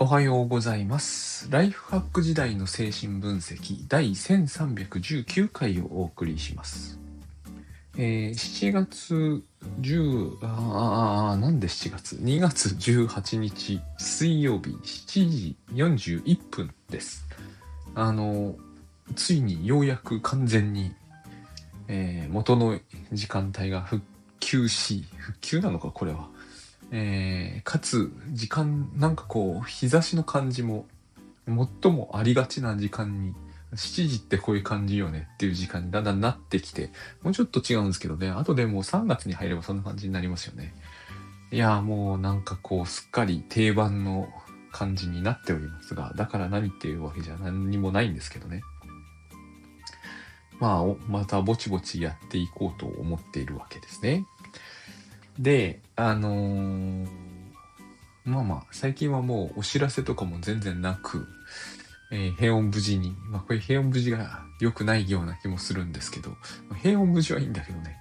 おはようございます。ライフハック時代の精神分析第1319回をお送りします。7月10、なんで7月 ?2 月18日水曜日7時41分です。ついにようやく完全に、元の時間帯が復旧なのかこれは。かつ時間日差しの感じも最もありがちな時間に7時ってこういう感じよねっていう時間にだんだんなってきて、もうちょっと違うんですけどね。あとでもう3月に入ればそんな感じになりますよね。いやもうすっかり定番の感じになっておりますが、だから何っていうわけじゃ何にもないんですけどね。またぼちぼちやっていこうと思っているわけですね。で、最近はもうお知らせとかも全然なく、平穏無事に、これ平穏無事が良くないような気もするんですけど、平穏無事はいいんだけどね、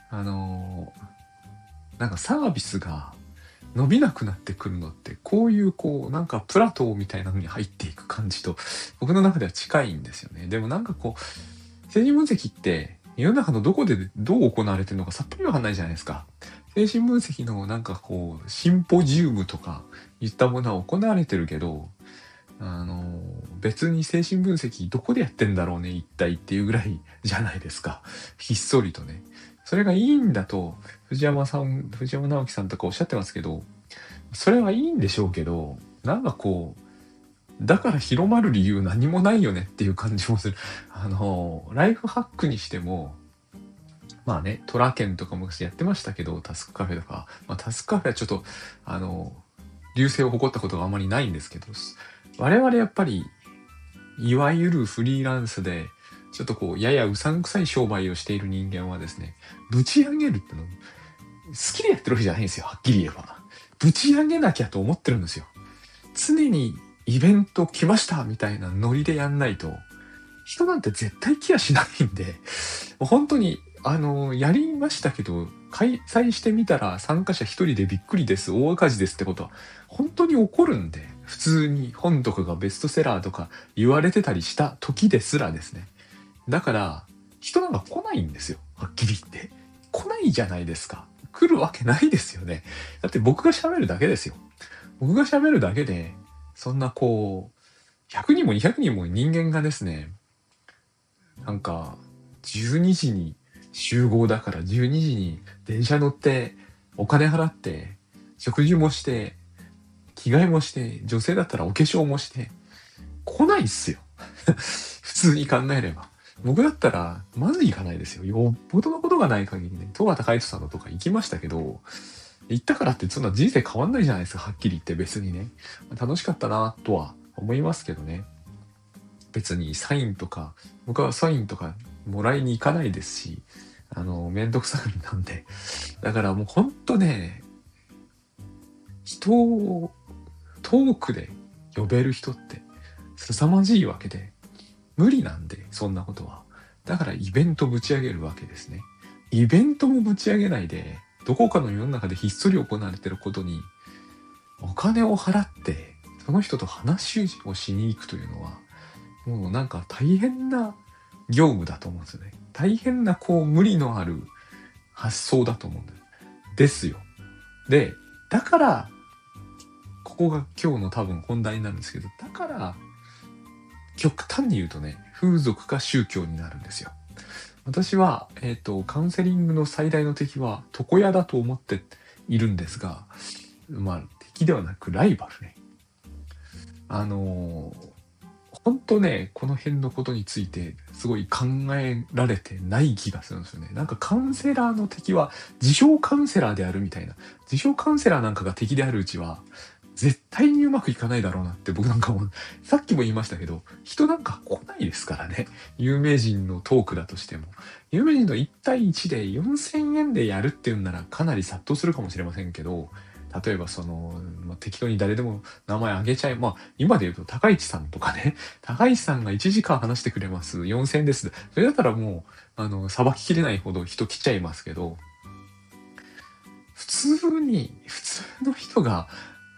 サービスが伸びなくなってくるのって、こういうプラトーみたいなのに入っていく感じと、僕の中では近いんですよね。でも精神分析って世の中のどこでどう行われてるのかさっぱりわかんないじゃないですか。精神分析のシンポジウムとかいったものは行われてるけど、別に精神分析どこでやってんだろうね一体っていうぐらいじゃないですか。ひっそりとね。それがいいんだと藤山直樹さんとかおっしゃってますけど、それはいいんでしょうけど、だから広まる理由何もないよねっていう感じもする。ライフハックにしても、トラケンとかもやってましたけど、タスクカフェとか。タスクカフェはちょっと、流星を誇ったことがあまりないんですけど、我々やっぱり、いわゆるフリーランスで、ちょっとややうさんくさい商売をしている人間はですね、ぶち上げるっての、好きでやってるわけじゃないんですよ、はっきり言えば。ぶち上げなきゃと思ってるんですよ。常にイベント来ましたみたいなノリでやんないと、人なんて絶対来やしないんで、本当に、やりましたけど、開催してみたら参加者一人でびっくりです、大赤字ですってことは、本当に起こるんで、普通に本とかがベストセラーとか言われてたりした時ですらですね。だから、人なんか来ないんですよ。はっきり言って。来ないじゃないですか。来るわけないですよね。だって僕が喋るだけですよ。僕が喋るだけで、そんな100人も200人も人間がですね、12時に集合だから12時に電車乗ってお金払って食事もして着替えもして女性だったらお化粧もして来ないっすよ。普通に考えれば。僕だったらまず行かないですよ。よっぽどのことがない限りね。戸畑海人さんのとか行きましたけど、行ったからってそんな人生変わんないじゃないですか。はっきり言って別にね。楽しかったなとは思いますけどね。別に僕はサインとかもらいに行かないですし、めんどくさがりなんで。だからもうほんとね、人を遠くで呼べる人って凄まじいわけで、無理なんで、そんなことは。だからイベントぶち上げるわけですね。イベントもぶち上げないで、どこかの世の中でひっそり行われてることに、お金を払って、その人と話をしに行くというのは、もう大変な業務だと思うんですよね。大変な無理のある発想だと思うんですよ。で、だから、ここが今日の多分本題になるんですけど、だから、極端に言うとね、風俗か宗教になるんですよ。私は、カウンセリングの最大の敵は床屋だと思っているんですが、敵ではなくライバルね。本当ね、この辺のことについてすごい考えられてない気がするんですよね。カウンセラーの敵は自称カウンセラーであるみたいな。自称カウンセラーなんかが敵であるうちは、絶対にうまくいかないだろうなって僕も、さっきも言いましたけど、人なんか来ないですからね。有名人のトークだとしても。有名人の1対1で4000円でやるっていうんならかなり殺到するかもしれませんけど、例えば適当に誰でも名前あげちゃい、今で言うと高市さんとかね、高市さんが1時間話してくれます。4000円です。それだったらもう、さばききれないほど人来ちゃいますけど、普通の人が、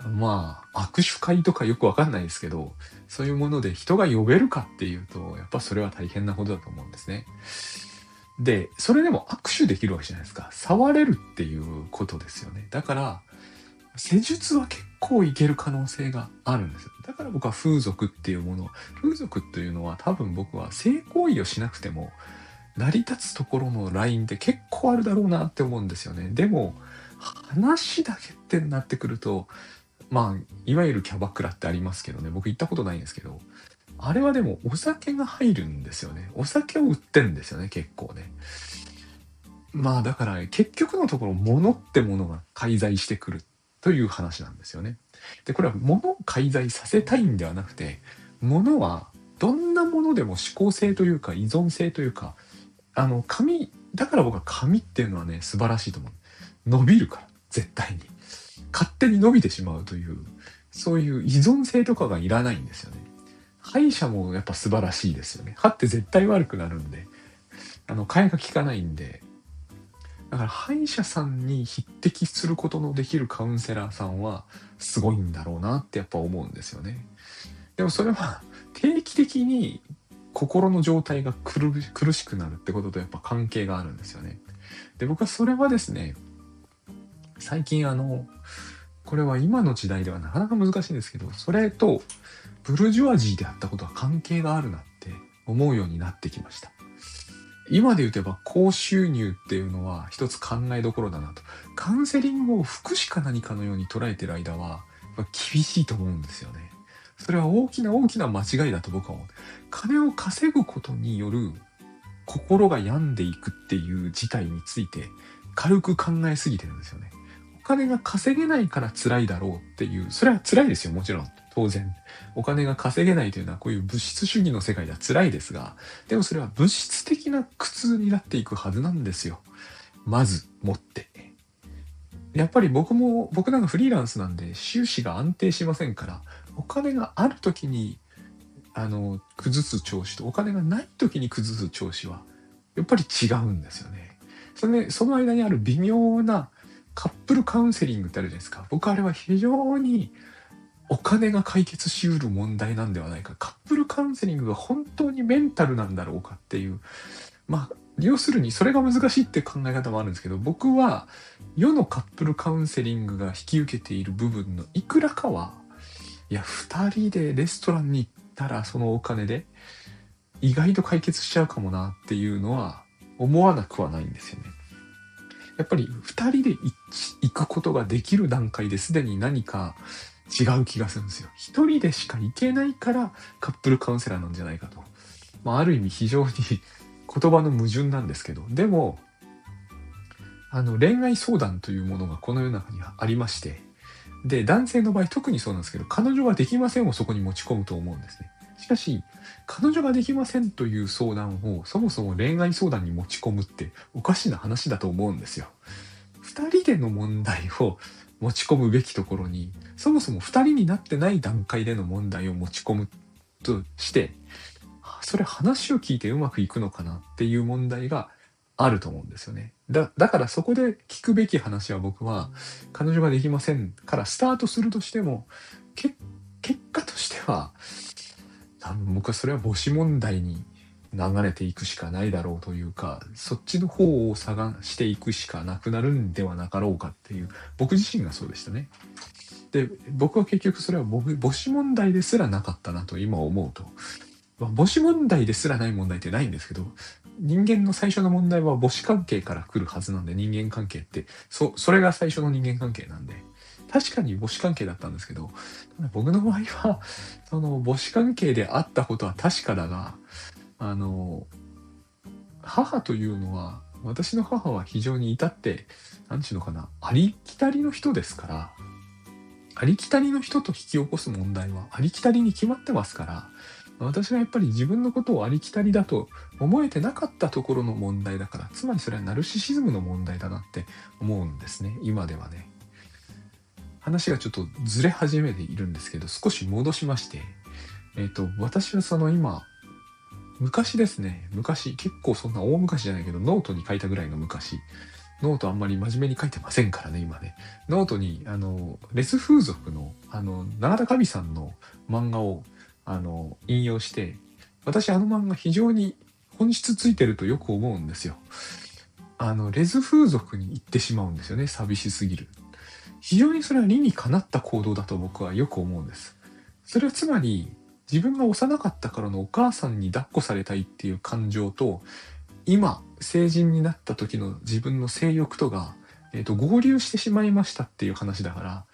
まあ、握手会とかよくわかんないですけど、そういうもので人が呼べるかっていうと、やっぱそれは大変なことだと思うんですね。で、それでも握手できるわけじゃないですか。触れるっていうことですよね。だから、施術は結構いける可能性があるんですよ。だから僕は風俗っていうもの、風俗っていうのは多分僕は性行為をしなくても成り立つところのラインって結構あるだろうなって思うんですよね。でも、話だけってなってくると、まあ、いわゆるキャバクラってありますけどね、僕行ったことないんですけど、あれはでもお酒が入るんですよね。お酒を売ってんですよね、結構ね。まあだから結局のところ物ってものが介在してくるという話なんですよね。で、これは物を介在させたいんではなくて、物はどんなものでも指向性というか依存性というか、だから僕は紙っていうのはね、素晴らしいと思う。伸びるから、絶対に。勝手に伸びてしまうという、そういう依存性とかがいらないんですよね。歯医者もやっぱ素晴らしいですよね。歯って絶対悪くなるんで、替えが効かないんで、だから歯医者さんに匹敵することのできるカウンセラーさんはすごいんだろうなってやっぱ思うんですよね。でもそれは定期的に心の状態が苦しくなるってこととやっぱ関係があるんですよね。で、僕はそれはですね、最近これは今の時代ではなかなか難しいんですけど、それとブルジョワジーであったことは関係があるなって思うようになってきました。今で言うとやっぱ高収入っていうのは一つ考えどころだなと。カウンセリングを福祉か何かのように捉えてる間はやっぱ厳しいと思うんですよね。それは大きな大きな間違いだと僕は思う。金を稼ぐことによる心が病んでいくっていう事態について軽く考えすぎてるんですよね。お金が稼げないから辛いだろうっていう、それは辛いですよ、もちろん。当然。お金が稼げないというのはこういう物質主義の世界では辛いですが、でもそれは物質的な苦痛になっていくはずなんですよ。まず持って。やっぱり僕なんかフリーランスなんで収支が安定しませんから、お金がある時に、崩す調子とお金がない時に崩す調子は、やっぱり違うんですよね。その間にある微妙なカップルカウンセリングってあるじゃないですか。僕あれは非常にお金が解決しうる問題なんではないか。カップルカウンセリングが本当にメンタルなんだろうかっていう。まあ、要するにそれが難しいって考え方もあるんですけど、僕は世のカップルカウンセリングが引き受けている部分のいくらかは、いや、二人でレストランに行ったらそのお金で意外と解決しちゃうかもなっていうのは思わなくはないんですよね。やっぱり二人で行くことができる段階ですでに何か違う気がするんですよ。一人でしか行けないからカップルカウンセラーなんじゃないかと。まあ、ある意味非常に言葉の矛盾なんですけど、でも、恋愛相談というものがこの世の中にはありまして、で、男性の場合特にそうなんですけど、彼女ができませんをそこに持ち込むと思うんですね。しかし、彼女ができませんという相談をそもそも恋愛相談に持ち込むっておかしな話だと思うんですよ。二人での問題を持ち込むべきところに、そもそも二人になってない段階での問題を持ち込むとして、それ話を聞いてうまくいくのかなっていう問題があると思うんですよね。だからそこで聞くべき話は僕は、彼女ができませんからスタートするとしても、結果としては、多分僕はそれは母子問題に流れていくしかないだろうというか、そっちの方を探していくしかなくなるんではなかろうかっていう、僕自身がそうでしたね。で、僕は結局それは母子問題ですらなかったなと今思うと。母子問題ですらない問題ってないんですけど、人間の最初の問題は母子関係から来るはずなんで、人間関係って、それが最初の人間関係なんで、確かに母子関係だったんですけど、僕の場合は、その母子関係であったことは確かだが、母というのは、私の母は非常に至って、なんていうのかな、ありきたりの人ですから、ありきたりの人と引き起こす問題はありきたりに決まってますから、私はやっぱり自分のことをありきたりだと思えてなかったところの問題だから、つまりそれはナルシシズムの問題だなって思うんですね、今ではね。話がちょっとずれ始めているんですけど、少し戻しまして、私はその今、昔ですね、結構そんな大昔じゃないけど、ノートに書いたぐらいの昔、 ノートあんまり真面目に書いてませんからね、今ね。ノートに、レス風俗の、永田神さんの漫画を、引用して、私あの漫画非常に本質ついてるとよく思うんですよ。レズ風俗に行ってしまうんですよね、寂しすぎる。非常にそれは理にかなった行動だと僕はよく思うんです。それはつまり、自分が幼かったからのお母さんに抱っこされたいっていう感情と、今、成人になった時の自分の性欲とが、合流してしまいましたっていう話だから、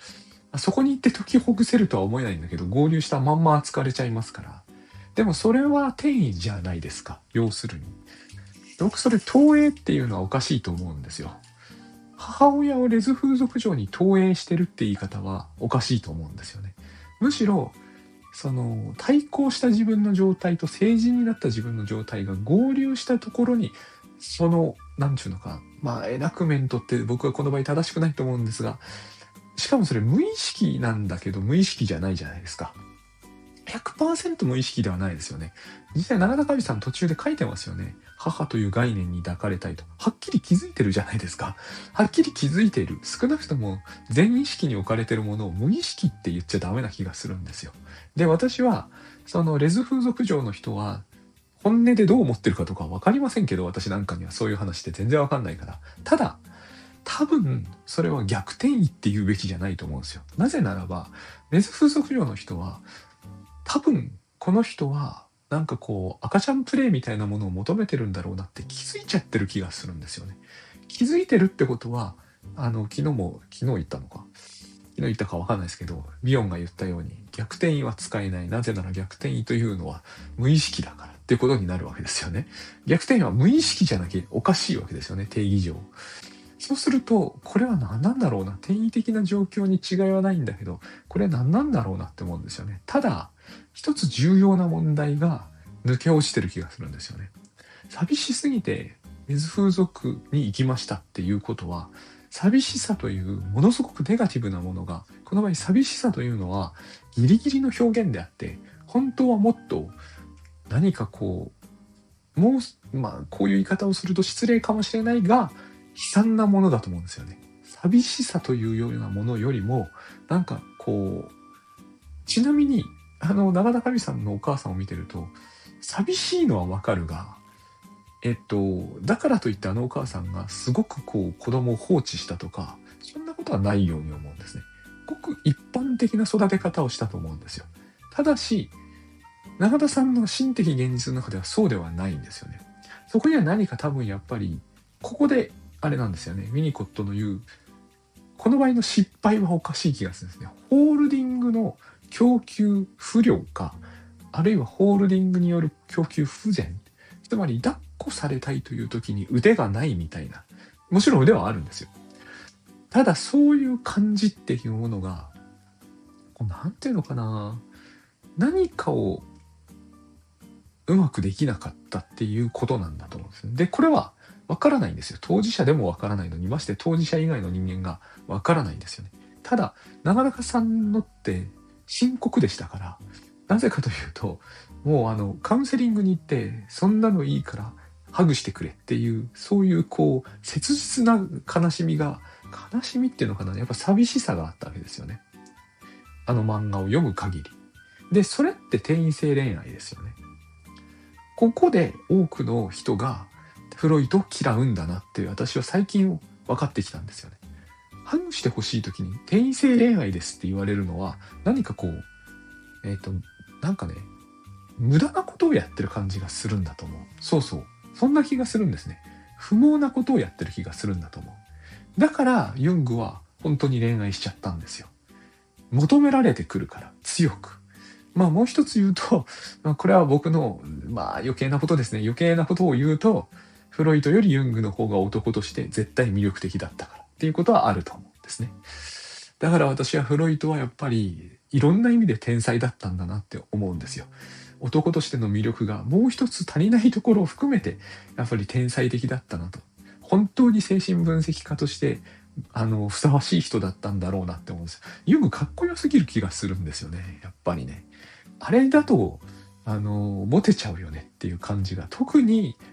そこに行って解きほぐせるとは思えないんだけど、合流したまんま扱われちゃいますから。でもそれは転移じゃないですか、要するに。僕それ投影っていうのはおかしいと思うんですよ。母親をレズ風俗嬢に投影してるって言い方はおかしいと思うんですよね。むしろ、その対抗した自分の状態と成人になった自分の状態が合流したところに、その、なんちゅうのか、エナクメントって僕はこの場合正しくないと思うんですが、しかもそれ無意識なんだけど無意識じゃないじゃないですか。100% 無意識ではないですよね。実際、永田神さん途中で書いてますよね。母という概念に抱かれたいと。はっきり気づいてるじゃないですか。はっきり気づいている。少なくとも全意識に置かれてるものを無意識って言っちゃダメな気がするんですよ。で、私は、そのレズ風俗嬢の人は、本音でどう思ってるかとかわかりませんけど、私なんかにはそういう話って全然わかんないから。ただ、多分、それは逆転移って言うべきじゃないと思うんですよ。なぜならば、レズ風俗嬢の人は、多分この人はなんかこう赤ちゃんプレイみたいなものを求めてるんだろうなって気づいちゃってる気がするんですよね。気づいてるってことは昨日言ったのか昨日言ったか分かんないですけど、ビヨンが言ったように逆転移は使えない。なぜなら逆転移というのは無意識だからっていうことになるわけですよね。逆転移は無意識じゃなきゃおかしいわけですよね、定義上。そうすると、これは何なんだろうな。転移的な状況に違いはないんだけど、これ何なんだろうなって思うんですよね。ただ、一つ重要な問題が抜け落ちてる気がするんですよね。寂しすぎて水風俗に行きましたっていうことは、寂しさというものすごくネガティブなものが、この場合寂しさというのはギリギリの表現であって、本当はもっと何かこう、こういう言い方をすると失礼かもしれないが、悲惨なものだと思うんですよね。寂しさというようなものよりも、なんかこう、ちなみに、長田神さんのお母さんを見てると、寂しいのはわかるが、だからといってあのお母さんがすごくこう子供を放置したとか、そんなことはないように思うんですね。ごく一般的な育て方をしたと思うんですよ。ただし、永田さんの心的現実の中ではそうではないんですよね。そこには何か多分やっぱり、ここであれなんですよね。ミニコットの言う、この場合の失敗はおかしい気がするんですね。ホールディングの供給不良か、あるいはホールディングによる供給不全。つまり抱っこされたいという時に腕がないみたいな。もちろん腕はあるんですよ。ただそういう感じっていうものが、なんていうのかな。何かをうまくできなかったっていうことなんだと思うんですね。で、これはわからないんですよ。当事者でもわからないのに、まして当事者以外の人間がわからないんですよね。ただ、長中さんのって深刻でしたから、なぜかというと、もうカウンセリングに行って、そんなのいいからハグしてくれっていう、そういうこう、切実な悲しみっていうのかな、やっぱ寂しさがあったわけですよね。あの漫画を読む限り。で、それって転移性恋愛ですよね。ここで多くの人がフロイトを嫌うんだなって私は最近分かってきたんですよね。ハグしてほしい時に転移性恋愛ですって言われるのは何かこう、なんかね、無駄なことをやってる感じがするんだと思う。そうそう。そんな気がするんですね。不毛なことをやってる気がするんだと思う。だからユングは本当に恋愛しちゃったんですよ。求められてくるから強く。もう一つ言うと、これは僕の、余計なことですね。余計なことを言うと、フロイトよりユングの方が男として絶対魅力的だったからっていうことはあると思うんですね。だから私はフロイトはやっぱりいろんな意味で天才だったんだなって思うんですよ。男としての魅力がもう一つ足りないところを含めて、やっぱり天才的だったなと。本当に精神分析家として、ふさわしい人だったんだろうなって思うんですよ。ユングかっこよすぎる気がするんですよね。やっぱりね。あれだと、モテちゃうよねっていう感じが、特に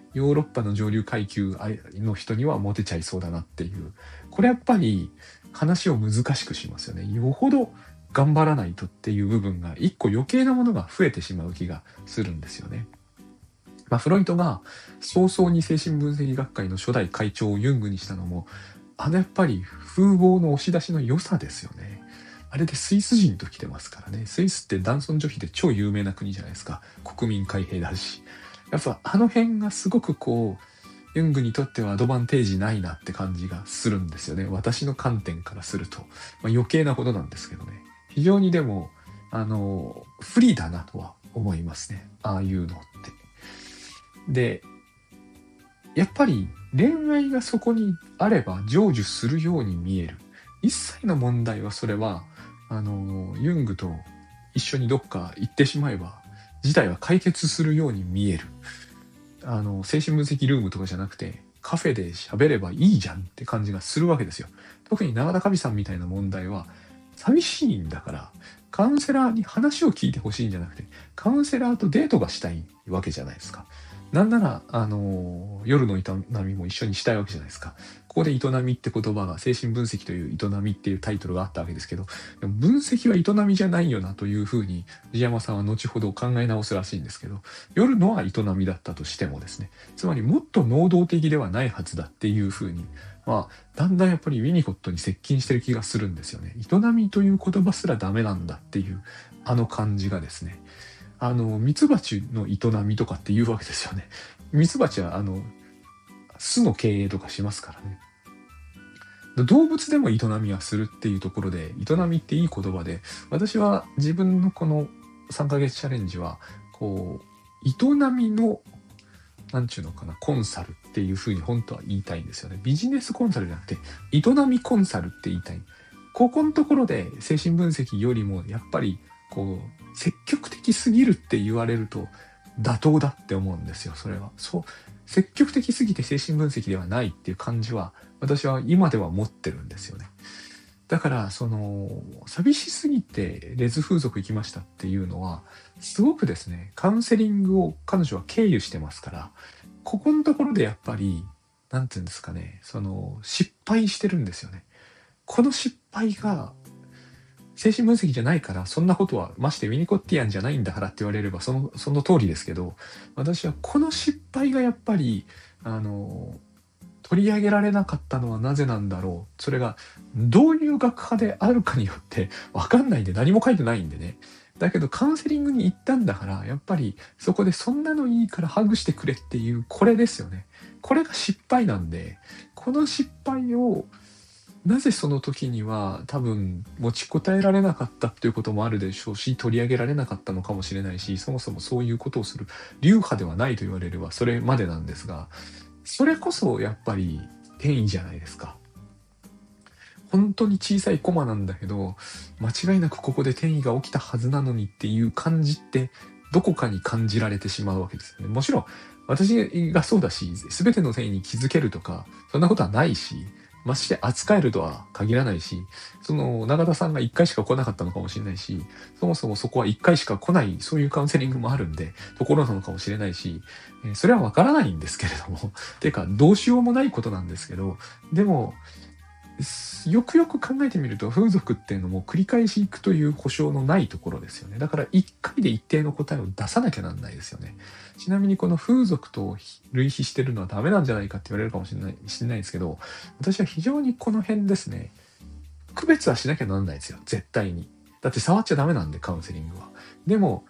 ヨーロッパの上流階級の人にはモテちゃいそうだなっていう。これやっぱり話を難しくしますよね。よほど頑張らないとっていう部分が一個余計なものが増えてしまう気がするんですよね。フロイトが早々に精神分析学会の初代会長をユングにしたのも、やっぱり風貌の押し出しの良さですよね。あれでスイス人と来てますからね。スイスって男尊女卑で超有名な国じゃないですか。国民開閉だし。やっぱあの辺がすごくユングにとってはアドバンテージないなって感じがするんですよね。私の観点からすると。余計なことなんですけどね。非常にでも、不利だなとは思いますね。ああいうのって。で、やっぱり恋愛がそこにあれば成就するように見える。一切の問題はそれは、ユングと一緒にどっか行ってしまえば、事態は解決するように見える。精神分析ルームとかじゃなくて、カフェで喋ればいいじゃんって感じがするわけですよ。特に永田神さんみたいな問題は、寂しいんだから、カウンセラーに話を聞いてほしいんじゃなくて、カウンセラーとデートがしたいわけじゃないですか。なんなら、夜の営みも一緒にしたいわけじゃないですか。ここで営みって言葉が精神分析という営みっていうタイトルがあったわけですけど、でも分析は営みじゃないよなというふうに藤山さんは後ほど考え直すらしいんですけど、夜のは営みだったとしてもですね、つまりもっと能動的ではないはずだっていうふうに、だんだんやっぱりウィニコットに接近してる気がするんですよね。営みという言葉すらダメなんだっていう感じがですね。ミツバチの営みとかって言うわけですよね。ミツバチは巣の経営とかしますからね。動物でも営みはするっていうところで、営みっていい言葉で、私は自分のこの3ヶ月チャレンジは、営みの、なんちゅうのかな、コンサルっていうふうに本当は言いたいんですよね。ビジネスコンサルじゃなくて、営みコンサルって言いたい。ここのところで精神分析よりも、やっぱり、積極的すぎるって言われると妥当だって思うんですよ。それは積極的すぎて精神分析ではないっていう感じは私は今では持ってるんですよね。だから寂しすぎてレズ風俗行きましたっていうのはすごくですね、カウンセリングを彼女は経由してますから、ここのところでやっぱりなんていうんですかね、失敗してるんですよね。この失敗が精神分析じゃないから、そんなことは、ましてウィニコッティアンじゃないんだからって言われれば、その通りですけど、私はこの失敗がやっぱり、取り上げられなかったのはなぜなんだろう。それが、どういう学派であるかによって、わかんないんで、何も書いてないんでね。だけど、カウンセリングに行ったんだから、やっぱり、そこでそんなのいいからハグしてくれっていう、これですよね。これが失敗なんで、この失敗を、なぜその時には多分持ちこたえられなかったっていうこともあるでしょうし、取り上げられなかったのかもしれないし、そもそもそういうことをする流派ではないと言われればそれまでなんですが、それこそやっぱり転移じゃないですか。本当に小さいコマなんだけど、間違いなくここで転移が起きたはずなのにっていう感じってどこかに感じられてしまうわけですよね。もちろん私がそうだし、全ての転移に気づけるとか、そんなことはないし、まして扱えるとは限らないし、永田さんが1回しか来なかったのかもしれないし、そもそもそこは1回しか来ない、そういうカウンセリングもあるんで、ところなのかもしれないし、それはわからないんですけれども、てか、どうしようもないことなんですけど、でも、よくよく考えてみると、風俗っていうのも繰り返し行くという保証のないところですよね。だから1回で一定の答えを出さなきゃなんないですよね。ちなみにこの風俗と類比してるのはダメなんじゃないかって言われるかもしれないですけど、私は非常にこの辺ですね、区別はしなきゃなんないですよ。絶対に。だって触っちゃダメなんで、カウンセリングは。でも、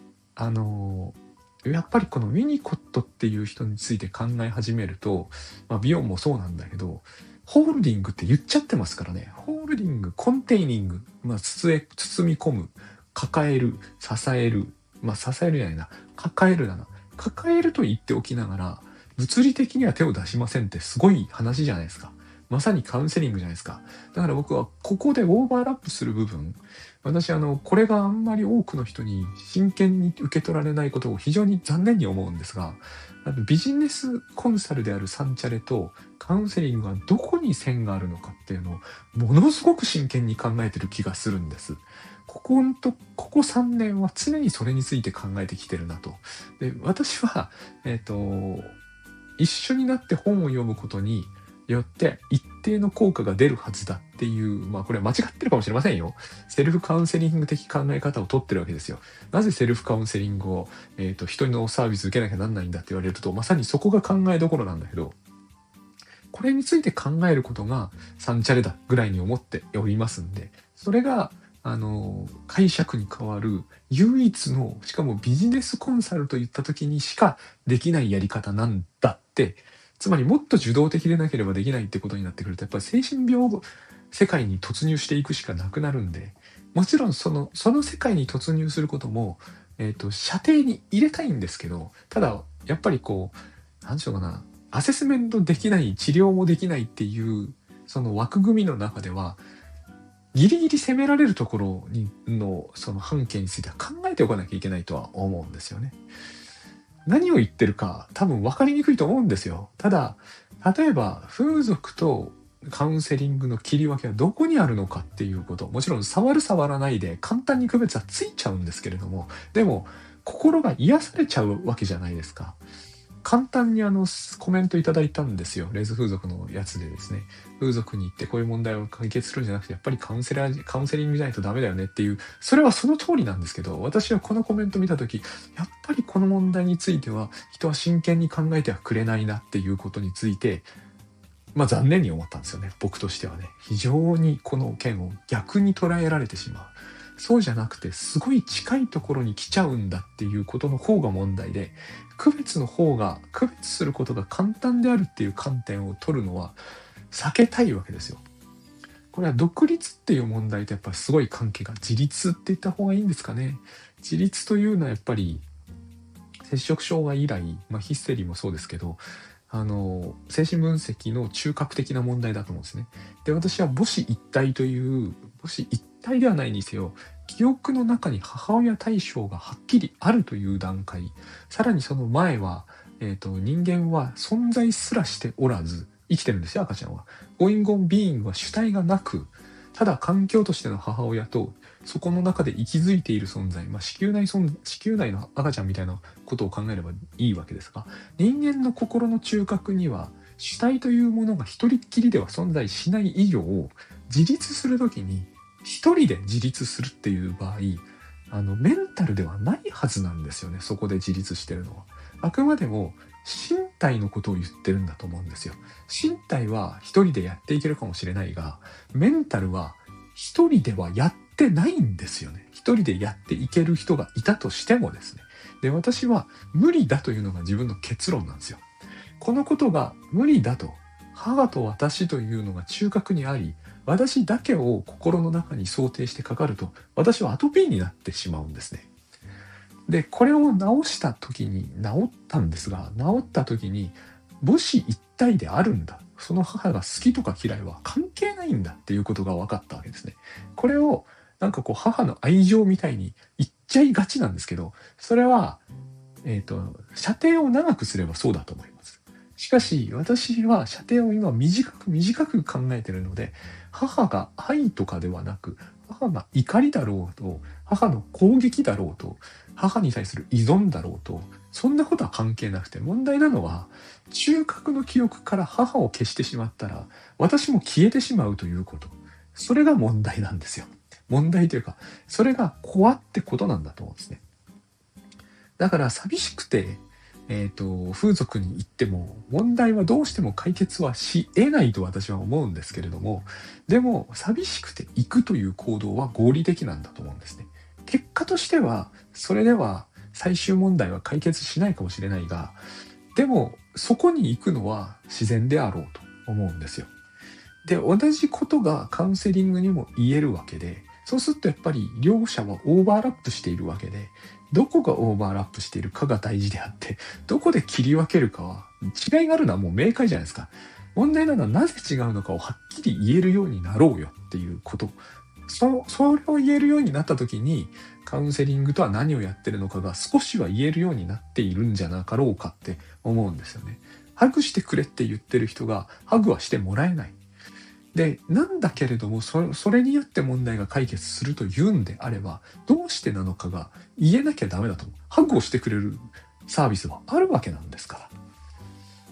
やっぱりこのウィニコットっていう人について考え始めると、ビヨンもそうなんだけど、ホールディングって言っちゃってますからね。ホールディング、コンテイニング、包み込む、抱える、支える、支えるじゃないな、抱えるだな。抱えると言っておきながら、物理的には手を出しませんってすごい話じゃないですか。まさにカウンセリングじゃないですか。だから僕はここでオーバーラップする部分、私これがあんまり多くの人に真剣に受け取られないことを非常に残念に思うんですが、ビジネスコンサルであるサンチャレとカウンセリングはどこに線があるのかっていうのをものすごく真剣に考えてる気がするんです。ここ3年は常にそれについて考えてきてるなと。で、私は、 一緒になって本を読むことによって一定の効果が出るはずだっていう、これは間違ってるかもしれませんよ。セルフカウンセリング的考え方をとってるわけですよ。なぜセルフカウンセリングを、人のサービス受けなきゃなんないんだって言われると、まさにそこが考えどころなんだけど、これについて考えることがサンチャレだぐらいに思っておりますんで、それが解釈に変わる唯一の、しかもビジネスコンサルといった時にしかできないやり方なんだって、つまりもっと受動的でなければできないってことになってくると、やっぱり精神病世界に突入していくしかなくなるんで、もちろんその世界に突入することも、射程に入れたいんですけど、ただやっぱりなんでしょうかな、アセスメントできない、治療もできないっていうその枠組みの中では、ギリギリ攻められるところのその半径については考えておかなきゃいけないとは思うんですよね。何を言ってるか多分分かりにくいと思うんですよ。ただ、例えば風俗とカウンセリングの切り分けはどこにあるのかっていうこと、もちろん触る触らないで簡単に区別はついちゃうんですけれども、でも心が癒されちゃうわけじゃないですか。簡単にコメントいただいたんですよ。レズ風俗のやつでですね。風俗に行ってこういう問題を解決するんじゃなくて、やっぱりカウンセリングじゃないとダメだよねっていう、それはその通りなんですけど、私はこのコメント見たとき、やっぱりこの問題については人は真剣に考えてはくれないなっていうことについて、残念に思ったんですよね。僕としてはね。非常にこの件を逆に捉えられてしまう。そうじゃなくて、すごい近いところに来ちゃうんだっていうことの方が問題で、区別することが簡単であるっていう観点を取るのは避けたいわけですよ。これは独立っていう問題とやっぱりすごい関係が、自立って言った方がいいんですかね。自立というのはやっぱり摂食障害以来、ヒステリーもそうですけど、精神分析の中核的な問題だと思うんですね。で、私は母子一体という、母子一体ではないにせよ、記憶の中に母親対象がはっきりあるという段階、さらにその前は、人間は存在すらしておらず、生きてるんですよ、赤ちゃんは。Going on being は主体がなく、ただ環境としての母親と、そこの中で息づいている存在、子宮内の赤ちゃんみたいなことを考えればいいわけですが、人間の心の中核には主体というものが一人っきりでは存在しない以上、自立するときに一人で自立するっていう場合、メンタルではないはずなんですよね。そこで自立してるのは。あくまでも身体のことを言ってるんだと思うんですよ。身体は一人でやっていけるかもしれないが、メンタルは一人ではやってないんですよね。一人でやっていける人がいたとしてもですね。で、私は無理だというのが自分の結論なんですよ。このことが無理だと、母と私というのが中核にあり、私だけを心の中に想定してかかると、私はアトピーになってしまうんですね。で、これを治った時に、治った時に、母子一体であるんだ。その母が好きとか嫌いは関係ないんだっていうことが分かったわけですね。これを母の愛情みたいに言っちゃいがちなんですけど、それは、射程を長くすればそうだと思います。しかし、私は射程を今短く考えているので、母が愛とかではなく、母が怒りだろうと、母の攻撃だろうと、母に対する依存だろうと、そんなことは関係なくて、問題なのは、中核の記憶から母を消してしまったら、私も消えてしまうということ。それが問題なんですよ。問題というか、それが怖ってことなんだと思うんですね。だから寂しくて、風俗に行っても問題はどうしても解決はし得ないと私は思うんですけれども、でも寂しくて行くという行動は合理的なんだと思うんですね。結果としてはそれでは最終問題は解決しないかもしれないが、でもそこに行くのは自然であろうと思うんですよ。で、同じことがカウンセリングにも言えるわけで、そうするとやっぱり両者はオーバーラップしているわけで、どこがオーバーラップしているかが大事であって、どこで切り分けるかは、違いがあるのはもう明快じゃないですか。問題なのはなぜ違うのかをはっきり言えるようになろうよっていうこと。それを言えるようになった時に、カウンセリングとは何をやってるのかが少しは言えるようになっているんじゃなかろうかって思うんですよね。ハグしてくれって言ってる人がハグはしてもらえない。で、なんだけれども、それによって問題が解決するというんであれば、どうしてなのかが言えなきゃダメだと思う。ハグをしてくれるサービスはあるわけなんですから。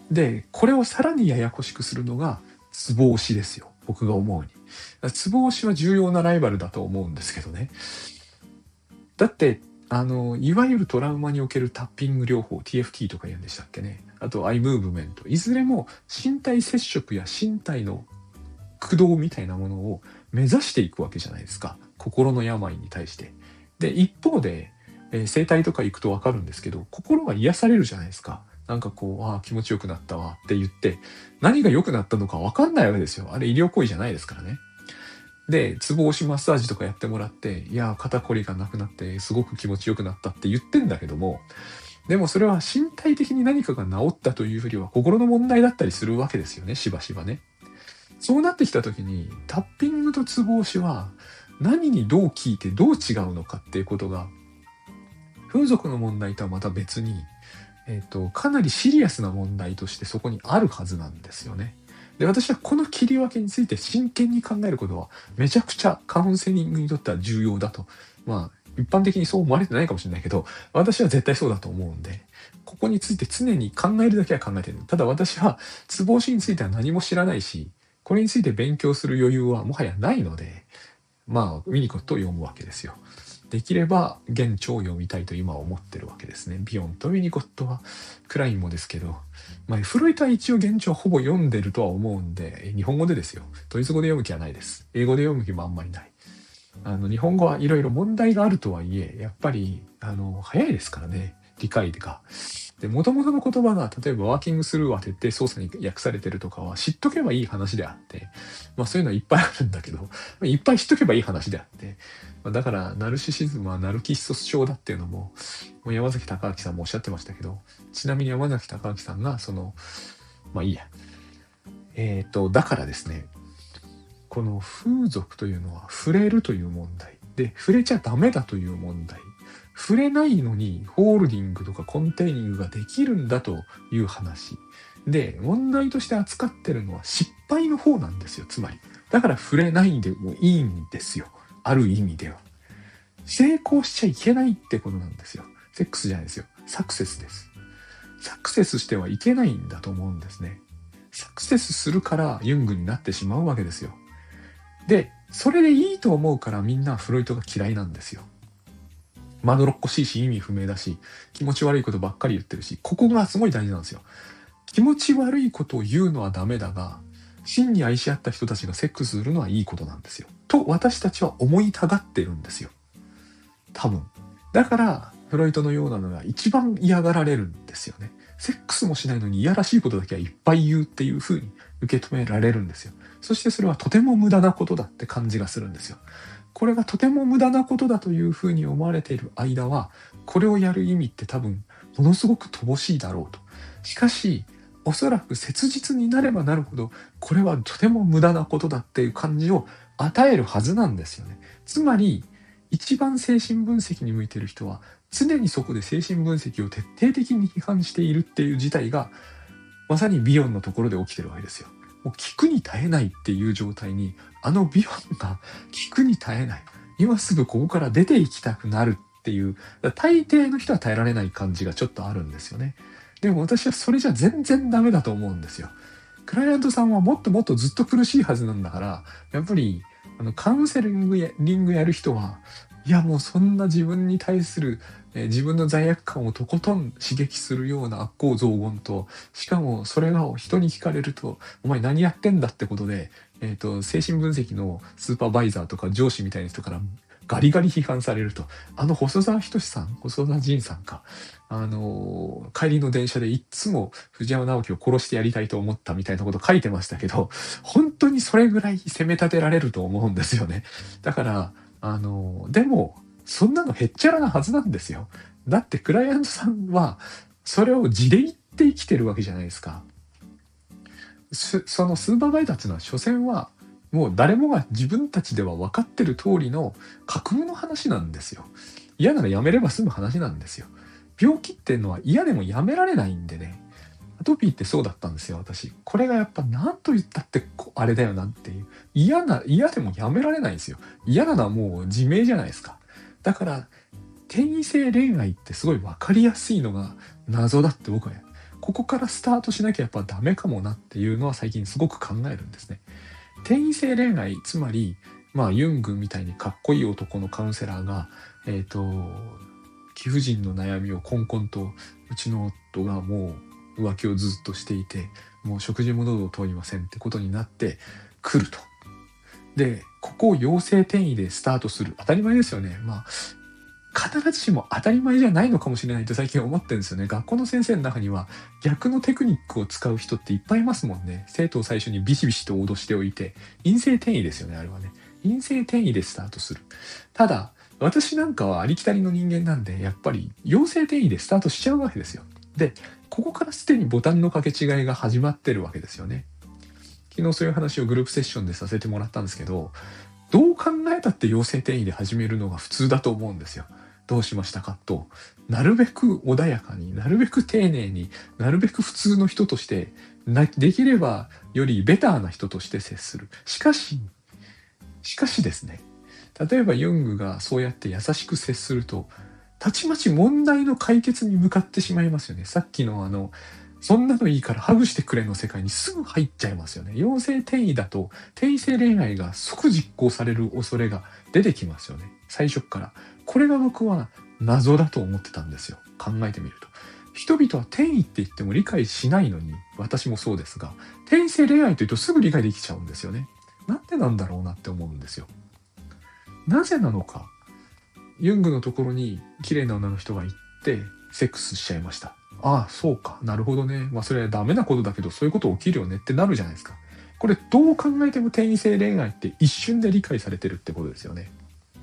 で、これをさらにややこしくするのが、ツボ押しですよ。僕が思うに。ツボ押しは重要なライバルだと思うんですけどね。だって、いわゆるトラウマにおけるタッピング療法、TFT とか言うんでしたっけね。あと、アイムーブメント。いずれも身体接触や身体の駆動みたいなものを目指していくわけじゃないですか。心の病に対して。で、一方で、整体とか行くとわかるんですけど、心が癒されるじゃないですか。なんかこう、ああ、気持ちよくなったわって言って、何が良くなったのかわかんないわけですよ。あれ医療行為じゃないですからね。で、ツボ押しマッサージとかやってもらって、いや、肩こりがなくなってすごく気持ちよくなったって言ってんだけども、でもそれは身体的に何かが治ったというよりは心の問題だったりするわけですよね、しばしばね。そうなってきた時に、タッピングとツボ押しは何にどう効いてどう違うのかっていうことが、風俗の問題とはまた別に、かなりシリアスな問題としてそこにあるはずなんですよね。で、私はこの切り分けについて真剣に考えることはめちゃくちゃカウンセリングにとっては重要だと。まあ、一般的にそう思われてないかもしれないけど、私は絶対そうだと思うんで、ここについて常に考えるだけは考えてる。ただ私は、ツボ押しについては何も知らないし、これについて勉強する余裕はもはやないので、まあ、ウィニコットを読むわけですよ。できれば、現著を読みたいと今は思ってるわけですね。ビヨンとウィニコットは、クラインもですけど、まあ、フロイトは一応現著はほぼ読んでるとは思うんで、日本語でですよ。ドイツ語で読む気はないです。英語で読む気もあんまりない。日本語はいろいろ問題があるとはいえ、やっぱり、早いですからね、理解が。で、元々の言葉が、例えばワーキングスルーは徹底操作に訳されてるとかは知っとけばいい話であって、まあそういうのはいっぱいあるんだけど、いっぱい知っとけばいい話であって、だから、ナルシシズムはナルキッソス症だっていうのも、山崎隆明さんもおっしゃってましたけど、ちなみに山崎隆明さんが、まあいいや。だからですね、この風俗というのは触れるという問題で、触れちゃダメだという問題、触れないのにホールディングとかコンテイニングができるんだという話で、問題として扱ってるのは失敗の方なんですよ。つまりだから触れないでもいいんですよ。ある意味では成功しちゃいけないってことなんですよ。セックスじゃないですよ。サクセスです。サクセスしてはいけないんだと思うんですね。サクセスするからユングになってしまうわけですよ。で、それでいいと思うからみんなフロイトが嫌いなんですよ。まどろっこしいし意味不明だし、気持ち悪いことばっかり言ってるし、ここがすごい大事なんですよ。気持ち悪いことを言うのはダメだが、真に愛し合った人たちがセックスするのはいいことなんですよ。と私たちは思いたがってるんですよ。多分。だから、フロイトのようなのが一番嫌がられるんですよね。セックスもしないのにいやらしいことだけはいっぱい言うっていう風に受け止められるんですよ。そしてそれはとても無駄なことだって感じがするんですよ。これがとても無駄なことだというふうに思われている間は、これをやる意味って多分ものすごく乏しいだろうと。しかし、おそらく切実になればなるほど、これはとても無駄なことだっていう感じを与えるはずなんですよね。つまり、一番精神分析に向いている人は、常にそこで精神分析を徹底的に批判しているっていう事態が、まさにビヨンのところで起きてるわけですよ。もう聞くに耐えないっていう状態に、ビヨンが聞くに耐えない。今すぐここから出て行きたくなるっていう、大抵の人は耐えられない感じがちょっとあるんですよね。でも私はそれじゃ全然ダメだと思うんですよ。クライアントさんはもっともっとずっと苦しいはずなんだから、やっぱりカウンセリングやる人は、いやもうそんな自分に対する、自分の罪悪感をとことん刺激するような悪行増言と、しかもそれが人に聞かれると、お前何やってんだってことで、精神分析のスーパーバイザーとか上司みたいな人からガリガリ批判されると、細澤仁さん、細澤仁さんか、帰りの電車でいつも藤山直樹を殺してやりたいと思ったみたいなこと書いてましたけど、本当にそれぐらい責め立てられると思うんですよね。だから、でも、そんなのへっちゃらなはずなんですよ。だってクライアントさんは、それを地で言って生きてるわけじゃないですか。そのスーパーバイザーっていうのは、所詮は、もう誰もが自分たちでは分かってる通りの架空の話なんですよ。嫌ならやめれば済む話なんですよ。病気っていうのは嫌でもやめられないんでね。アトピーってそうだったんですよ、私。これがやっぱ何と言ったってあれだよなっていう。嫌でもやめられないんですよ。嫌なのはもう自明じゃないですか。だから、転移性恋愛ってすごい分かりやすいのが謎だって僕はここからスタートしなきゃやっぱダメかもなっていうのは最近すごく考えるんですね。転移性恋愛、つまり、ユングみたいにかっこいい男のカウンセラーが、貴婦人の悩みをこんこんと、うちの夫がもう浮気をずっとしていて、もう食事も喉を通りませんってことになってくると。で、ここを陽性転移でスタートする。当たり前ですよね。必ずしも当たり前じゃないのかもしれないって最近思ってるんですよね。学校の先生の中には逆のテクニックを使う人っていっぱいいますもんね。生徒を最初にビシビシと脅しておいて、陰性転移ですよね、あれはね。陰性転移でスタートする。ただ、私なんかはありきたりの人間なんで、やっぱり陽性転移でスタートしちゃうわけですよ。で、ここからすでにボタンの掛け違いが始まってるわけですよね。昨日そういう話をグループセッションでさせてもらったんですけど、どう考えたって陽性転移で始めるのが普通だと思うんですよ。どうしましたかと、なるべく穏やかに、なるべく丁寧に、なるべく普通の人として、できればよりベターな人として接する。しかしですね、例えばユングがそうやって優しく接すると、たちまち問題の解決に向かってしまいますよね。さっきのそんなのいいからハグしてくれの世界にすぐ入っちゃいますよね。陽性転移だと転移性恋愛が即実行される恐れが出てきますよね。最初から。これが僕は謎だと思ってたんですよ。考えてみると。人々は転移って言っても理解しないのに、私もそうですが、転移性恋愛というとすぐ理解できちゃうんですよね。なんでなんだろうなって思うんですよ。なぜなのか。ユングのところに綺麗な女の人が行ってセックスしちゃいました。ああ、そうか。なるほどね。それはダメなことだけど、そういうこと起きるよねってなるじゃないですか。これどう考えても転移性恋愛って一瞬で理解されてるってことですよね。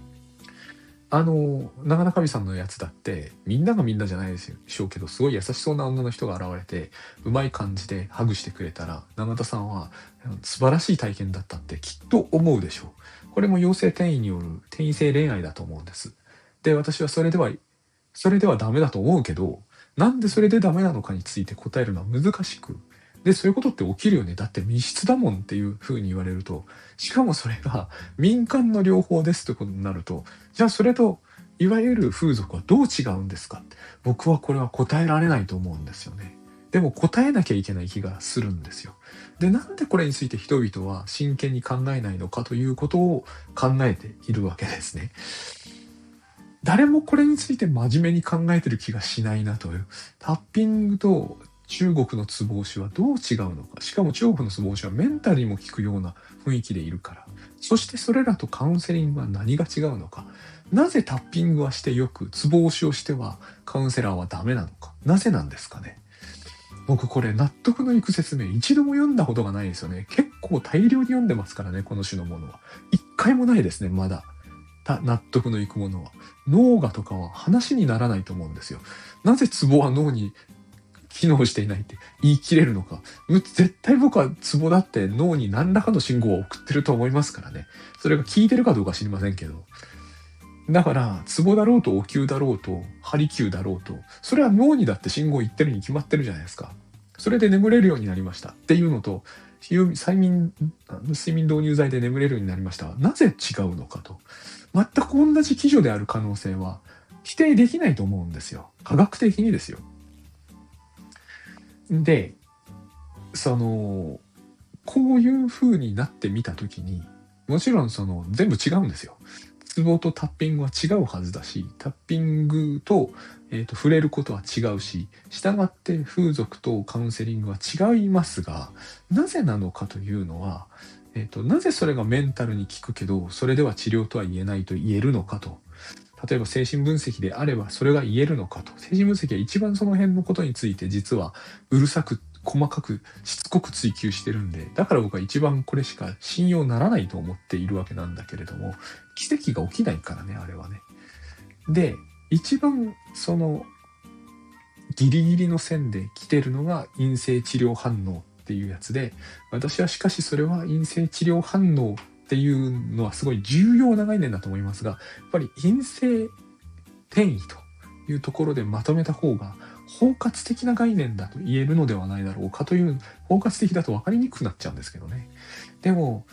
長中美さんのやつだって、みんながみんなじゃないでしょうけど、すごい優しそうな女の人が現れて、うまい感じでハグしてくれたら、永田さんは素晴らしい体験だったってきっと思うでしょう。これも陽性転移による転移性恋愛だと思うんです。で、私はそれではダメだと思うけど、なんでそれでダメなのかについて答えるのは難しく、で、そういうことって起きるよね。だって密室だもんっていう風に言われると、しかもそれが民間の療法ですってことになると、じゃあそれといわゆる風俗はどう違うんですかって、僕はこれは答えられないと思うんですよね。でも答えなきゃいけない気がするんですよ。で、なんでこれについて人々は真剣に考えないのかということを考えているわけですね。誰もこれについて真面目に考えてる気がしないなという。タッピングと中国のツボ押しはどう違うのか。しかも中国のツボ押しはメンタルにも効くような雰囲気でいるから。そしてそれらとカウンセリングは何が違うのか。なぜタッピングはしてよく、ツボ押しをしてはカウンセラーはダメなのか。なぜなんですかね。僕これ納得のいく説明一度も読んだことがないですよね。結構大量に読んでますからね、この種のものは。一回もないですね、まだ。納得のいくものは。脳がとかは話にならないと思うんですよ。なぜツボは脳に機能していないって言い切れるのか。絶対僕はツボだって脳に何らかの信号を送ってると思いますからね。それが効いてるかどうか知りませんけど。だから、ツボだろうとお灸だろうと、ハリキューだろうと、それは脳にだって信号を言ってるに決まってるじゃないですか。それで眠れるようになりましたっていうのと、睡眠導入剤で眠れるようになりました。なぜ違うのかと。全く同じ基準である可能性は否定できないと思うんですよ。科学的にですよ。で、こういう風になってみたときに、もちろん全部違うんですよ。ツボとタッピングは違うはずだし、タッピングと、触れることは違うし、従って風俗とカウンセリングは違いますが、なぜなのかというのは、なぜそれがメンタルに効くけど、それでは治療とは言えないと言えるのかと。例えば精神分析であればそれが言えるのかと。精神分析は一番その辺のことについて実はうるさく細かくしつこく追求してるんで、だから僕は一番これしか信用ならないと思っているわけなんだけれども、奇跡が起きないからね、あれはね。で、一番ギリギリの線で来てるのが陰性治療反応っていうやつで、私はしかしそれは陰性治療反応っていうのはすごい重要な概念だと思いますが、やっぱり陰性転移というところでまとめた方が包括的な概念だと言えるのではないだろうかという、包括的だと分かりにくくなっちゃうんですけどね。でも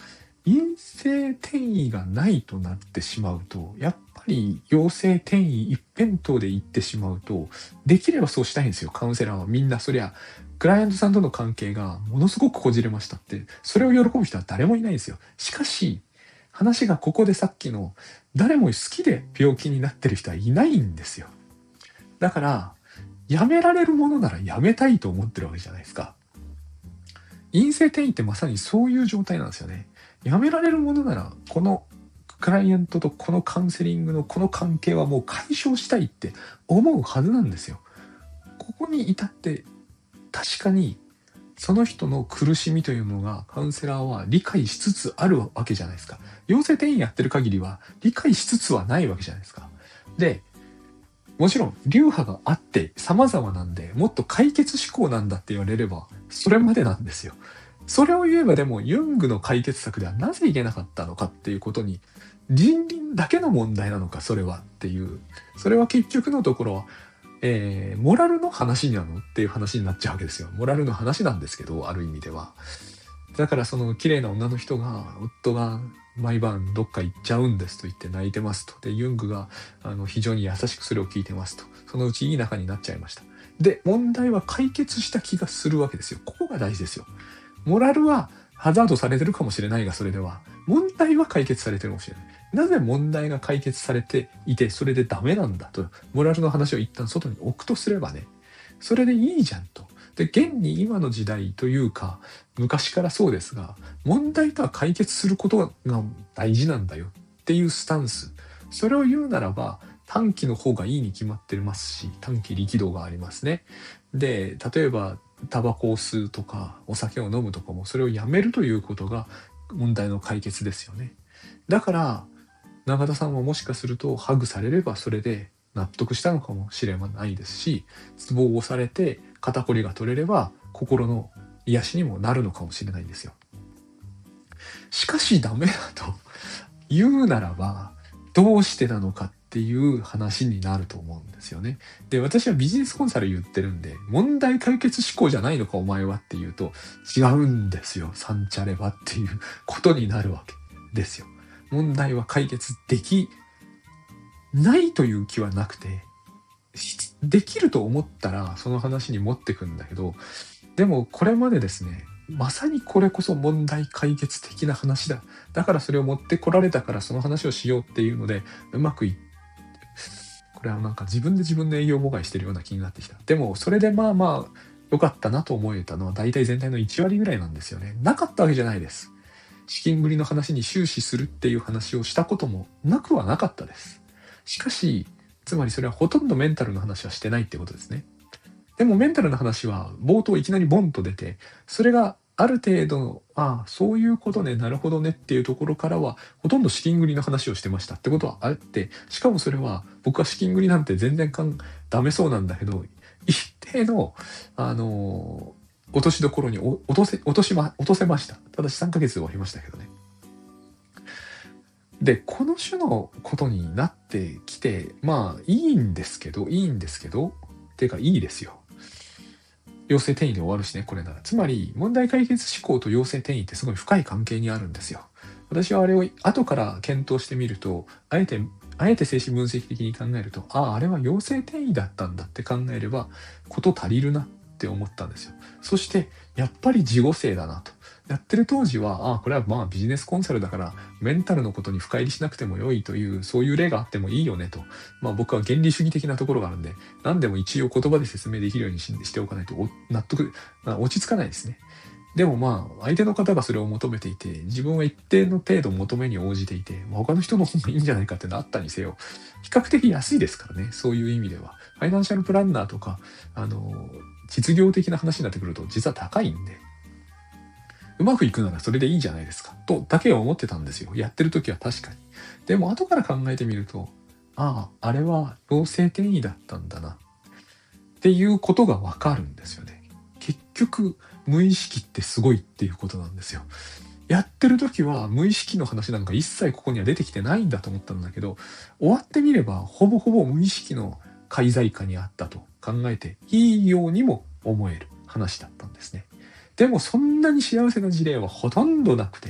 陰性転移がないとなってしまうと、やっぱり陽性転移一辺倒で言ってしまうと、できればそうしたいんですよ。カウンセラーはみんな。そりゃクライアントさんとの関係がものすごくこじれましたって、それを喜ぶ人は誰もいないんですよ。しかし話がここでさっきの誰も好きで病気になってる人はいないんですよ。だからやめられるものならやめたいと思ってるわけじゃないですか。陰性転移ってまさにそういう状態なんですよね。やめられるものなら、このクライアントとこのカウンセリングのこの関係はもう解消したいって思うはずなんですよ。ここに至って確かにその人の苦しみというのがカウンセラーは理解しつつあるわけじゃないですか。陽性転移やってる限りは理解しつつはないわけじゃないですか。で、もちろん流派があって様々なんで、もっと解決思考なんだって言われればそれまでなんですよ。それを言えばでもユングの解決策ではなぜいけなかったのかっていうことに、人倫だけの問題なのかそれはっていう、それは結局のところは、モラルの話なのっていう話になっちゃうわけですよ。モラルの話なんですけど、ある意味では。だからその綺麗な女の人が、夫が毎晩どっか行っちゃうんですと言って泣いてますと。で、ユングが非常に優しくそれを聞いてますと。そのうちいい仲になっちゃいました。で、問題は解決した気がするわけですよ。ここが大事ですよ。モラルはハザードされてるかもしれないが、それでは問題は解決されてるかもしれない。なぜ問題が解決されていてそれでダメなんだと、モラルの話を一旦外に置くとすればね、それでいいじゃんと。で、現に今の時代というか昔からそうですが、問題とは解決することが大事なんだよっていうスタンス、それを言うならば短期の方がいいに決まってますし、短期力道がありますね。で、例えばタバコを吸うとかお酒を飲むとかも、それをやめるということが問題の解決ですよね。だから永田さんはもしかするとハグされればそれで納得したのかもしれないですし、ツボを押されて肩こりが取れれば心の癒しにもなるのかもしれないんですよ。しかしダメだと言うならばどうしてなのかっていう話になると思うんですよね。で、私はビジネスコンサル言ってるんで、問題解決思考じゃないのかお前はっていうと、違うんですよ。サンチャレバっていうことになるわけですよ。問題は解決できないという気はなくて、できると思ったらその話に持ってくんだけど、でもこれまでですね、まさにこれこそ問題解決的な話だ。だからそれを持ってこられたからその話をしようっていうので、うまくいって、これはなんか自分で自分の営業妨害してるような気になってきた。でもそれでまあまあ良かったなと思えたのは大体全体の1割ぐらいなんですよね。なかったわけじゃないです。資金繰りの話に終始するっていう話をしたこともなくはなかったです。しかし、つまりそれはほとんどメンタルの話はしてないってことですね。でもメンタルの話は冒頭いきなりボンと出て、それがある程度の、ああ、そういうことね、なるほどねっていうところからは、ほとんど資金繰りの話をしてましたってことはあって、しかもそれは、僕は資金繰りなんて全然ダメそうなんだけど、一定の、落としどころに落とせました。ただし3ヶ月で終わりましたけどね。で、この種のことになってきて、まあ、いいんですけど、っていうかいいですよ。陽性転移で終わるしね、これなら。つまり、問題解決思考と陽性転移ってすごい深い関係にあるんですよ。私はあれを後から検討してみると、あえて精神分析的に考えると、あれは陽性転移だったんだって考えれば、こと足りるなって思ったんですよ。そして、やっぱり自己性だなと。やってる当時は、これはまあビジネスコンサルだから、メンタルのことに深入りしなくても良いという、そういう例があってもいいよねと。まあ僕は原理主義的なところがあるんで、何でも一応言葉で説明できるようにしておかないと落ち着かないですね。でもまあ、相手の方がそれを求めていて、自分は一定の程度求めに応じていて、他の人の方がいいんじゃないかってのあったにせよ、比較的安いですからね、そういう意味では。ファイナンシャルプランナーとか、実業的な話になってくると実は高いんで、うまくいくならそれでいいじゃないですか、とだけは思ってたんですよ。やってる時は確かに。でも後から考えてみると、あれは陽性転移だったんだな、っていうことがわかるんですよね。結局、無意識ってすごいっていうことなんですよ。やってる時は無意識の話なんか一切ここには出てきてないんだと思ったんだけど、終わってみればほぼほぼ無意識の介在下にあったと考えていいようにも思える話だったんですね。でもそんなに幸せな事例はほとんどなくて、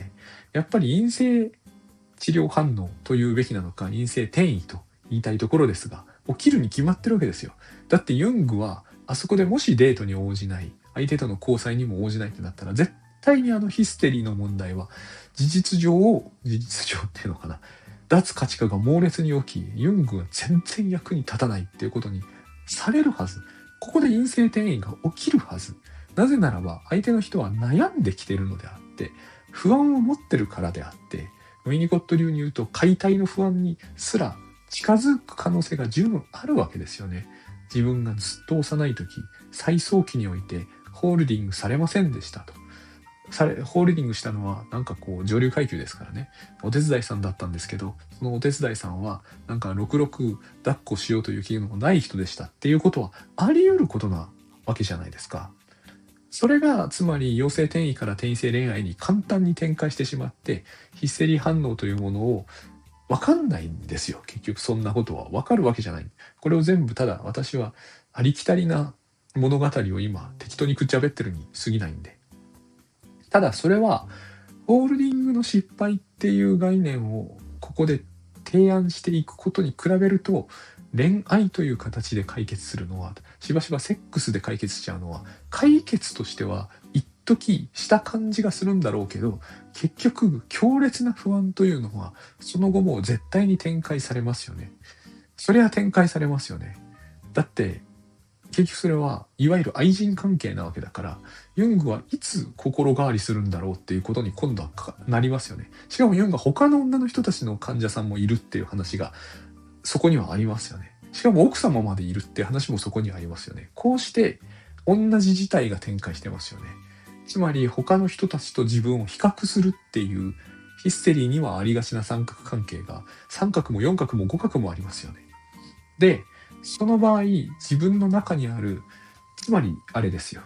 やっぱり陰性治療反応というべきなのか、陰性転移と言いたいところですが、起きるに決まってるわけですよ。だってユングは、あそこでもしデートに応じない、相手との交際にも応じないってなったら、絶対にヒステリーの問題は、事実上っていうのかな、脱価値化が猛烈に起き、ユングは全然役に立たないっていうことにされるはず。ここで陰性転移が起きるはず。なぜならば、相手の人は悩んできているのであって、不安を持ってるからであって、ウィニコット流に言うと、解体の不安にすら近づく可能性が十分あるわけですよね。自分がずっと幼い時、最早期においてホールディングされませんでしたと。ホールディングしたのはなんかこう上流階級ですからね。お手伝いさんだったんですけど、そのお手伝いさんはなんか66抱っこしようという気のない人でしたっていうことはあり得ることなわけじゃないですか。それがつまり陽性転移から転移性恋愛に簡単に展開してしまって、ヒステリー反応というものを分かんないんですよ。結局そんなことは分かるわけじゃない。これを全部ただ私はありきたりな物語を今適当にくっちゃべってるに過ぎないんで。ただそれはホールディングの失敗っていう概念をここで提案していくことに比べると、恋愛という形で解決するのは、しばしばセックスで解決しちゃうのは、解決としては一時した感じがするんだろうけど、結局強烈な不安というのはその後も絶対に展開されますよね。それは展開されますよね。だって結局それはいわゆる愛人関係なわけだから、ユングはいつ心変わりするんだろうっていうことに今度はなりますよね。しかもユングは他の女の人たちの患者さんもいるっていう話がそこにはありますよね。しかも奥様までいるっていう話もそこにはありますよね。こうして同じ事態が展開してますよね。つまり他の人たちと自分を比較するっていうヒステリーにはありがちな三角関係が三角も四角も五角もありますよね。で、その場合自分の中にある、つまりあれですよ。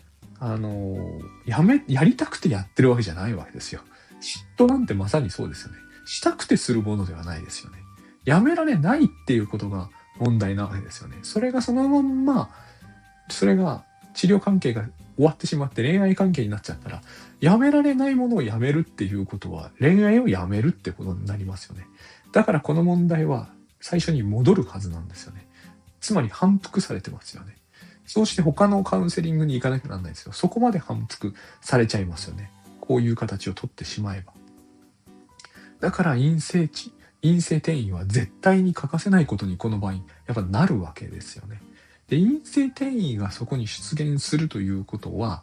やりたくてやってるわけじゃないわけですよ。嫉妬なんてまさにそうですよね。したくてするものではないですよね。やめられないっていうことが問題なわけですよね。それがそのまんま、それが治療関係が終わってしまって恋愛関係になっちゃったら、やめられないものをやめるっていうことは恋愛をやめるってことになりますよね。だからこの問題は最初に戻るはずなんですよね。つまり反復されてますよね。そうして他のカウンセリングに行かなきゃならないですよ。そこまで反復されちゃいますよね。こういう形をとってしまえば。だから陰性転移は絶対に欠かせないことにこの場合やっぱなるわけですよね。で、陰性転移がそこに出現するということを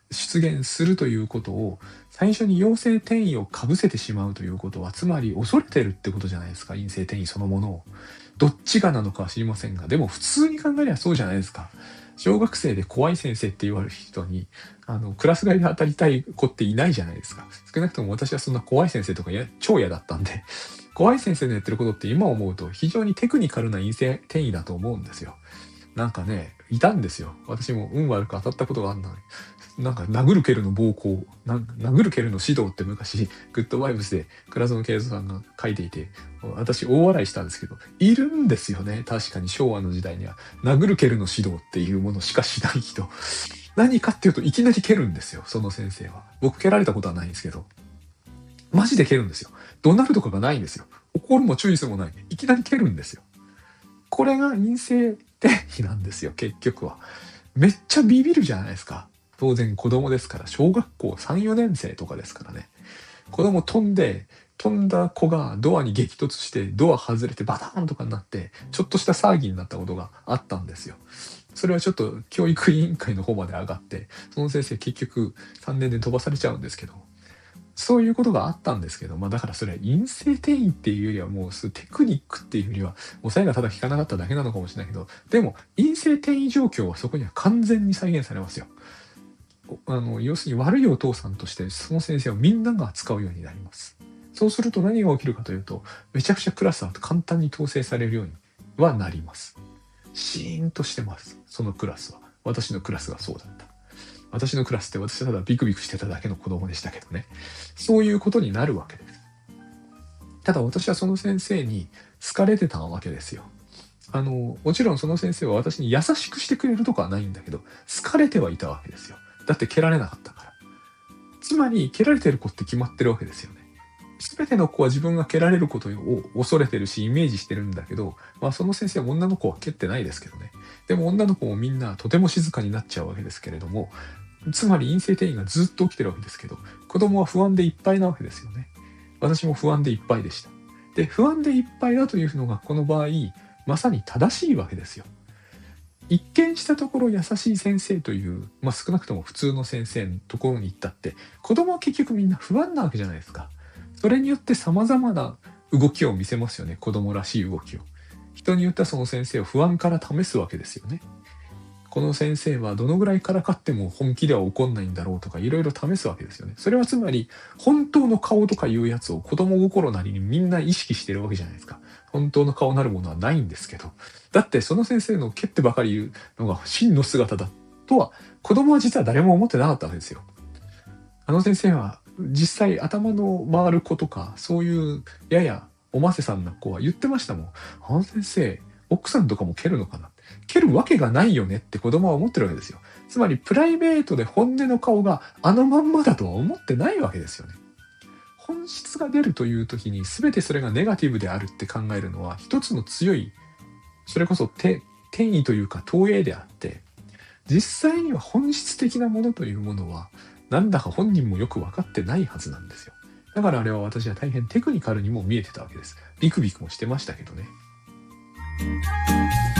最初に陽性転移をかぶせてしまうということは、つまり恐れてるってことじゃないですか。陰性転移そのものを。どっちがなのかは知りませんが、でも普通に考えればそうじゃないですか。小学生で怖い先生って言われる人に、クラス替えで当たりたい子っていないじゃないですか。少なくとも私はそんな怖い先生とか超嫌だったんで、怖い先生のやってることって今思うと非常にテクニカルな陰性転移だと思うんですよ。なんかね、いたんですよ。私も運悪く当たったことがあるのに。なんか殴る蹴るの暴行、殴る蹴るの指導って昔、グッドバイブスで倉園慶三さんが書いていて、私大笑いしたんですけど、いるんですよね。確かに昭和の時代には。殴る蹴るの指導っていうものしかしない人。何かっていうといきなり蹴るんですよ、その先生は。僕蹴られたことはないんですけど。マジで蹴るんですよ。怒鳴るとかがないんですよ。怒るも注意するもない。いきなり蹴るんですよ。これが陰性転移なんですよ、結局は。めっちゃビビるじゃないですか。当然子供ですから、小学校3、4年生とかですからね。子供飛んだ子がドアに激突して、ドア外れてバターンとかになって、ちょっとした騒ぎになったことがあったんですよ。それはちょっと教育委員会の方まで上がって、その先生結局3年で飛ばされちゃうんですけど、そういうことがあったんですけど、だからそれは陰性転移っていうよりはもうテクニックっていうよりは、抑えがただ効かなかっただけなのかもしれないけど、でも陰性転移状況はそこには完全に再現されますよ。要するに悪いお父さんとしてその先生をみんなが扱うようになります。そうすると何が起きるかというと、めちゃくちゃクラスは簡単に統制されるようにはなります。シーンとしてます。そのクラスは。私のクラスがそうだった。私のクラスって私はただビクビクしてただけの子供でしたけどね。そういうことになるわけです。ただ私はその先生に好かれてたわけですよ。もちろんその先生は私に優しくしてくれるとかはないんだけど、好かれてはいたわけですよ。だって蹴られなかったから。つまり蹴られてる子って決まってるわけですよね。 全ての子は自分が蹴られることを恐れてるし、イメージしてるんだけど、その先生は女の子は蹴ってないですけどね。でも女の子もみんなとても静かになっちゃうわけですけれども、つまり陰性転移がずっと起きてるわけですけど、子供は不安でいっぱいなわけですよね。私も不安でいっぱいでした。で、不安でいっぱいだというのがこの場合、まさに正しいわけですよ。一見したところ優しい先生という、少なくとも普通の先生のところに行ったって、子供は結局みんな不安なわけじゃないですか。それによって様々な動きを見せますよね。子供らしい動きを。人によってはその先生を不安から試すわけですよね。この先生はどのぐらいからかっても本気では怒んないんだろうとかいろいろ試すわけですよね。それはつまり本当の顔とかいうやつを子供心なりにみんな意識してるわけじゃないですか。本当の顔なるものはないんですけど。だってその先生の蹴ってばかり言うのが真の姿だとは子供は実は誰も思ってなかったわけですよ。あの先生は実際頭の回る子とかそういうややおませさんな子は言ってましたもん。あの先生奥さんとかも蹴るのかな、蹴るわけがないよねって子供は思ってるわけですよ。つまりプライベートで本音の顔があのまんまだとは思ってないわけですよね。本質が出るという時に全てそれがネガティブであるって考えるのは一つの強い、それこそ転移というか投影であって、実際には本質的なものというものはなんだか本人もよく分かってないはずなんですよ。だからあれは私は大変テクニカルにも見えてたわけです。ビクビクもしてましたけどね。